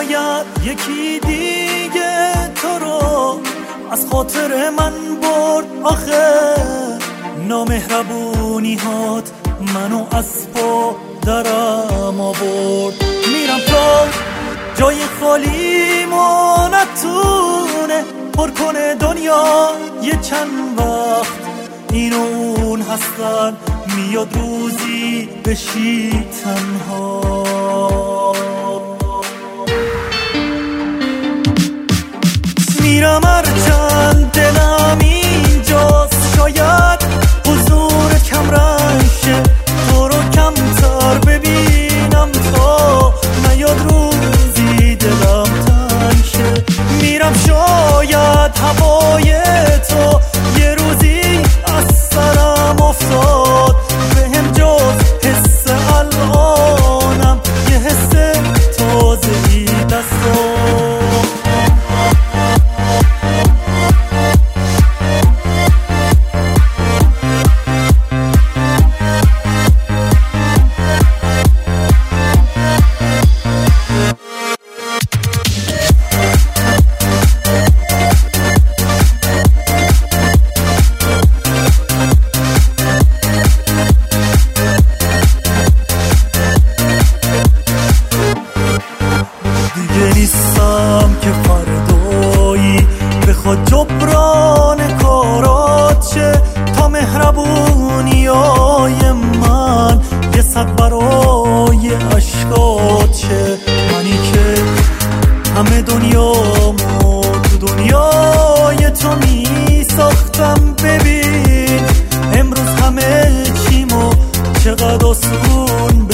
شاید یکی دیگه تو رو از خاطر من برد. آخه نامهربونی هات منو از پا درم آورد. میرم تا جای خالیمو نتونه پر کنه دنیا یه چند وقت. این و اون هستن میاد روزی بشی تنها. میرم هرچند دلم اینجاست، شاید حضور کم رنگ شه تو رو کمتر ببینم تا نیاد روزی دلم تنگ شه. میرم شاید هوای تو یه روزی از سرم افتاد، بهم جز حس الانم یه حس تازه‌ای دست داد. نیستم که فردایی بخواد جبران کارات شه، تا مهربونیای من یه صد برای اشکات شه. منی که همه دنیامو تو دنیای تو می ساختم، ببین امروز همه چیمو چقدر آسون